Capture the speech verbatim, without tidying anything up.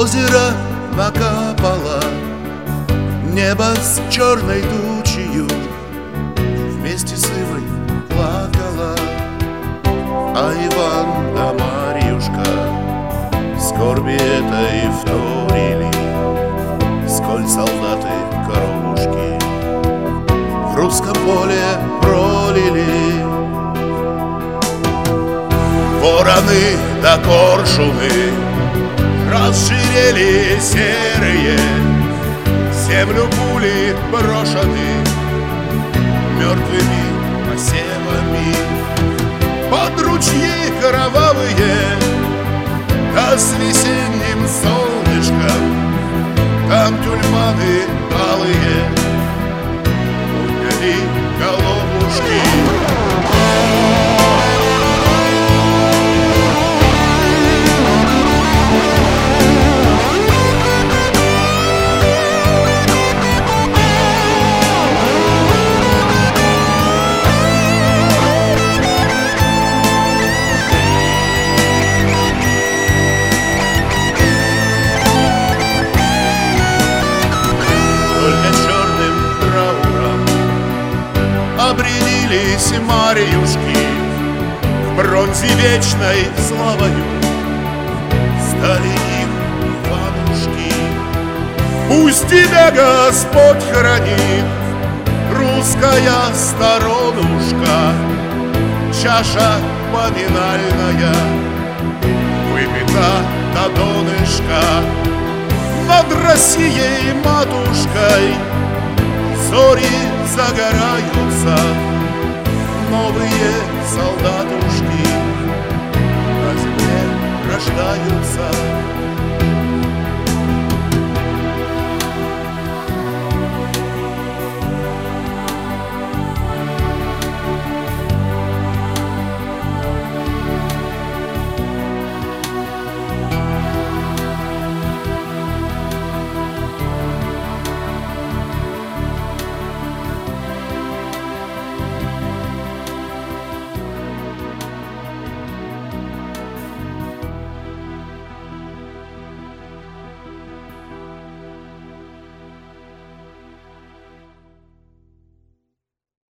озеро накапало, небо с черной тучью вместе с Ивой плакала. А Иван да Марьюшка скорби этой вторили, сколь солдаты кровушки в русском поле пролили. Вороны да коршуны разжирели серые, землю пули брошены мертвыми посевами. Под ручьи кровавые, да с весенним солнышком, там тюльпаны алые подняли головушки. Обрядились Марьюшки в бронзе вечной славою, стали их Иванушки. Пусть тебя Господь хранит, русская сторонушка, чаша поминальная выпита до донышка. Над Россией матушкой зори загораются.